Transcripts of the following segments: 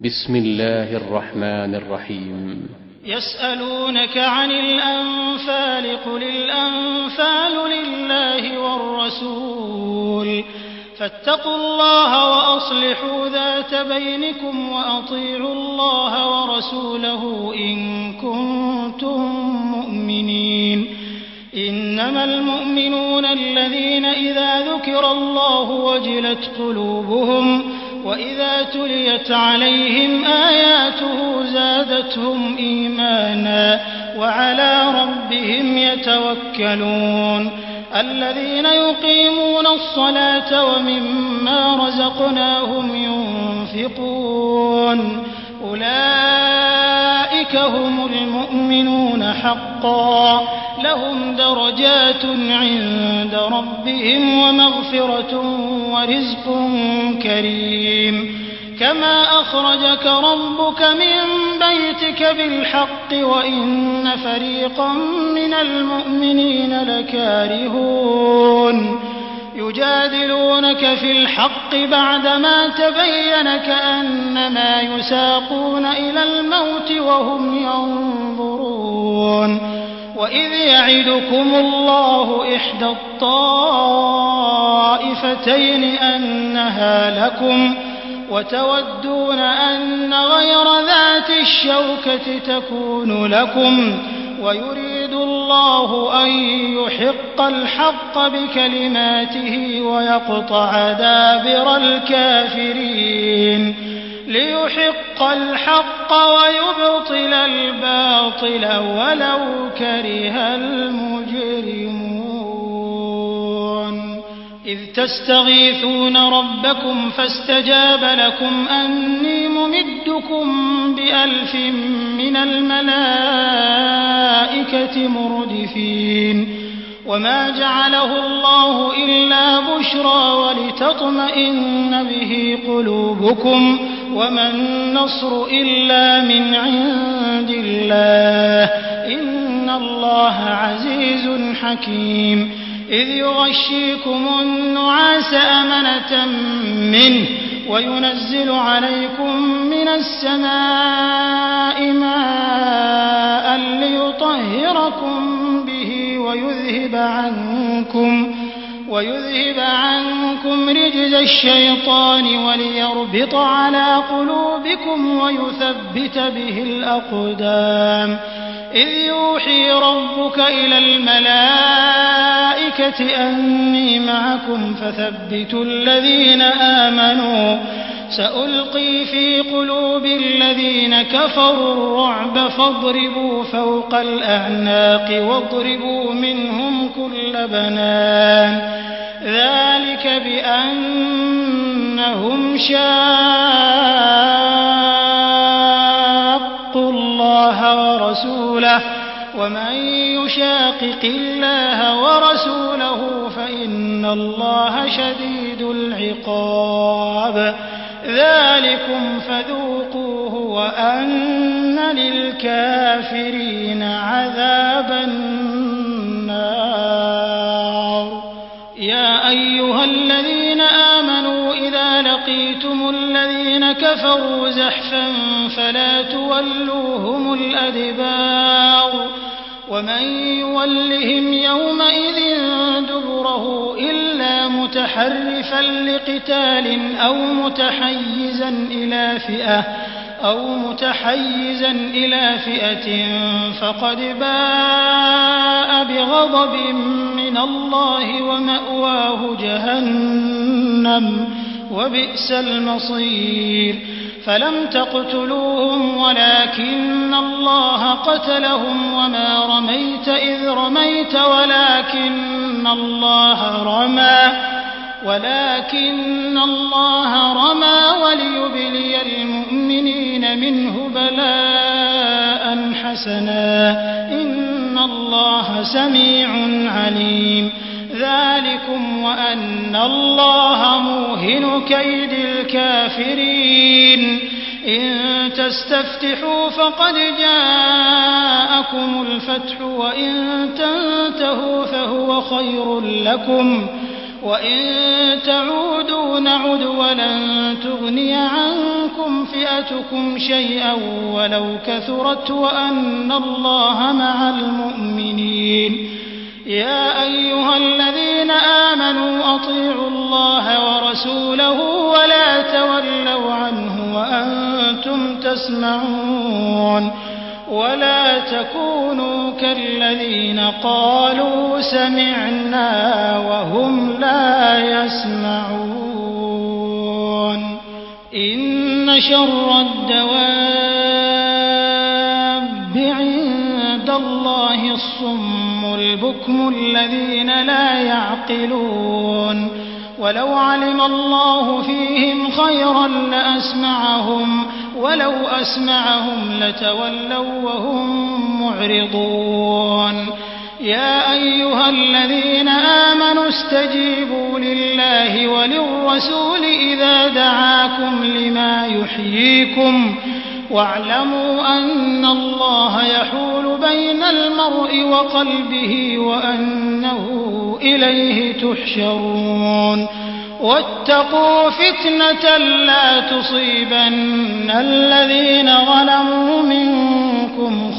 بسم الله الرحمن الرحيم. يسألونك عن الأنفال قل الأنفال لله والرسول فاتقوا الله وأصلحوا ذات بينكم وأطيعوا الله ورسوله إن كنتم مؤمنين. إنما المؤمنون الذين إذا ذكر الله وجلت قلوبهم وإذا تليت عليهم آياته زادتهم إيمانا وعلى ربهم يتوكلون. الذين يقيمون الصلاة ومما رزقناهم ينفقون أولئك هم المؤمنون حقا لهم درجات عند ربهم ومغفرة ورزق كريم. كما أخرجك ربك من بيتك بالحق وإن فريقا من المؤمنين لكارهون يجادلونك في الحق بعدما تبين كأنما يساقون إلى الموت وهم ينظرون. وإذ يعدكم الله إحدى الطائفتين أنها لكم وتودون أن غير ذات الشوكة تكون لكم ويريد الله أن يحق الحق بكلماته ويقطع دابر الكافرين ليحق الحق ويبطل الباطل ولو كره المجرمون. إذ تستغيثون ربكم فاستجاب لكم أني ممدكم ب1000 من الملائكة مردفين. وما جعله الله إلا بشرى ولتطمئن به قلوبكم وما النصر إلا من عند الله إن الله عزيز حكيم. إذ يغشيكم النعاس أمنة منه وينزل عليكم من السماء ماء ليطهركم به ويذهب عنكم رجز الشيطان وليربط على قلوبكم ويثبت به الأقدام. إذ يوحي ربك إلى الملائكة أني معكم فثبتوا الذين آمنوا سألقي في قلوب الذين كفروا الرعب فاضربوا فوق الأعناق واضربوا منهم كل بنان. ذلك بأنهم شاقوا الله ورسوله ومن يشاقق الله ورسوله فإن الله شديد العقاب. ذلكم فذوقوه وأن للكافرين عذاب النار. يا أيها الذين آمنوا إذا لقيتم الذين كفروا زحفا فلا تولوهم الأدبار ومن يولهم يومئذ دبره إلا متحرفا لقتال أو متحيزا إلى فئة فقد باء بغضب من الله ومأواه جهنم وبئس المصير. فلم تقتلوهم ولكن الله قتلهم وما رميت إذ رميت ولكن الله رمى وليبلي المؤمنين منه بلاء حسنا إن الله سميع عليم. ذلكم وأن الله موهن كيد الكافرين. إن تستفتحوا فقد جاءكم الفتح وإن تنتهوا فهو خير لكم وإن تعودوا نعد ولن تغني عنكم فئتكم شيئا ولو كثرت وأن الله مع المؤمنين يا أيها الذين آمنوا أطيعوا الله ورسوله ولا تولوا عنه وأنتم تسمعون ولا تكونوا كالذين قالوا سمعنا وهم لا يسمعون إن شر الدواب عند الله الصم البكم الذين لا يعقلون ولو علم الله فيهم خيرا لأسمعهم ولو أسمعهم لتولوا وهم معرضون يا أيها الذين آمنوا استجيبوا لله وللرسول إذا دعاكم لما يحييكم واعلموا أن الله يحول بين المرء وقلبه وأنه إليه تحشرون واتقوا فتنة لا تصيبن الذين ظلموا منكم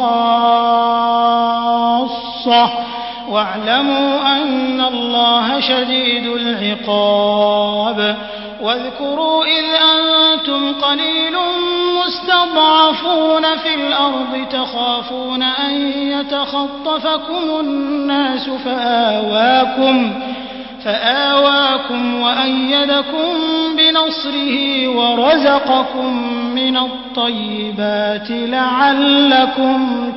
خاصة واعلموا أن الله شديد العقاب واذكروا إذ أنتم قليل مستضعفون في الأرض تخافون أن يتخطفكم الناس فآواكم وأيدكم بنصره ورزقكم من الطيبات لعلكم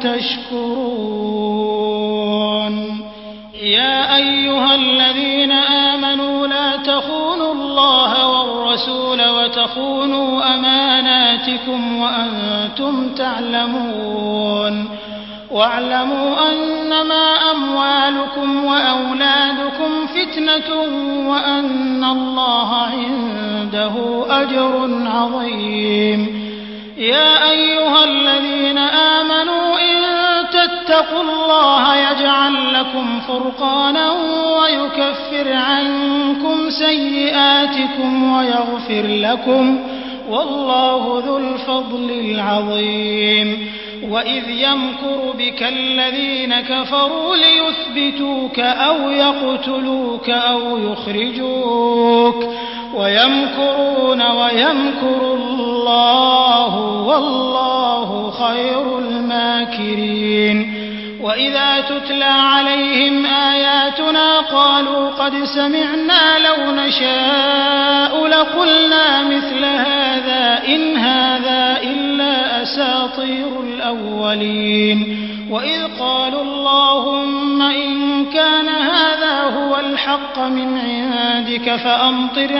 تشكرون يا أيها الذين آمنوا لا تخونوا الله والرسول وتخونوا أماناتكم وأنتم تعلمون واعلموا أنما أموالكم وأولادكم فتنة وأن الله عنده أجر عظيم يا أيها الذين آمنوا إن تتقوا الله يجعل لكم فرقانا ويكفر عنكم سيئاتكم ويغفر لكم والله ذو الفضل العظيم وإذ يمكر بك الذين كفروا ليثبتوك أو يقتلوك أو يخرجوك ويمكرون ويمكر الله والله خير الماكرين وإذا تتلى عليهم آياتنا قالوا قد سمعنا لو نشاء لقلنا مثل هذا إن هذا إلا أساطير الأولين وإذ قالوا اللهم إن كان هذا هو الحق من عندك فأمطر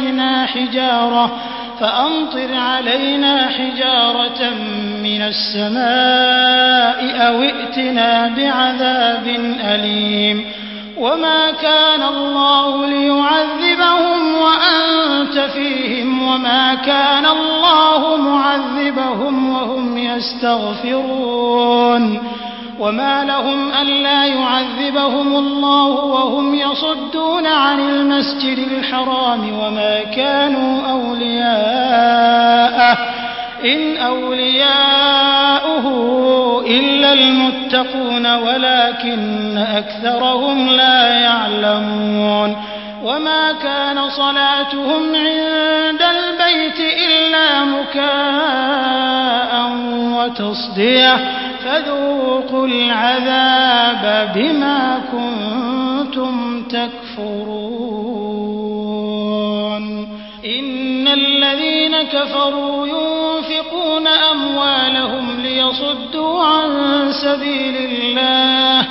علينا حجارة من السماء أو ائتنا بعذاب أليم وما كان الله ليعذبهم وأنت فيهم وما كان الله معذبهم وهم يستغفرون وما لهم ألا يعذبهم الله وهم يصدون عن المسجد الحرام وما كانوا أولياءه إن أولياؤه إلا المتقون ولكن أكثرهم لا يعلمون وما كان صلاتهم عند البيت إلا مكاء وتصدية فذوقوا العذاب بما كنتم تكفرون إن الذين كفروا ينفقون أموالهم ليصدوا عن سبيل الله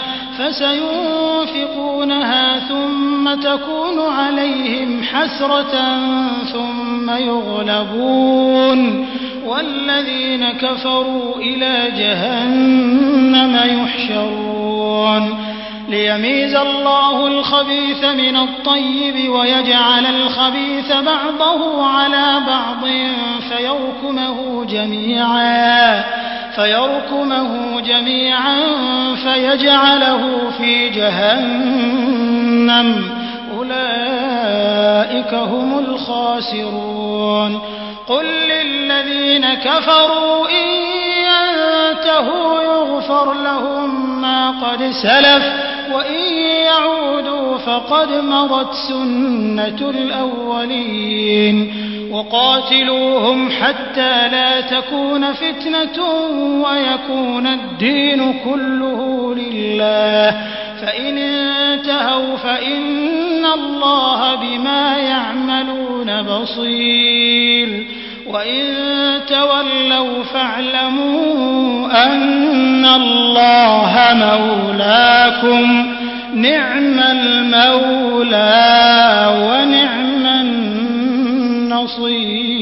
فسينفقونها ثم تكون عليهم حسرة ثم يغلبون والذين كفروا إلى جهنم يحشرون ليميز الله الخبيث من الطيب ويجعل الخبيث بعضه على بعض فيركمه جميعا فيجعله في جهنم أولئك فأولئك هم الخاسرون قل للذين كفروا إن ينتهوا يغفر لهم ما قد سلف وإن يعودوا فقد مضت سنة الأولين وقاتلوهم حتى لا تكون فتنة ويكون الدين كله لله فإن انتهوا فإن الله بما يعملون بصير وإن تولوا فاعلموا أن الله مولاكم نعم المولى ونعم النصير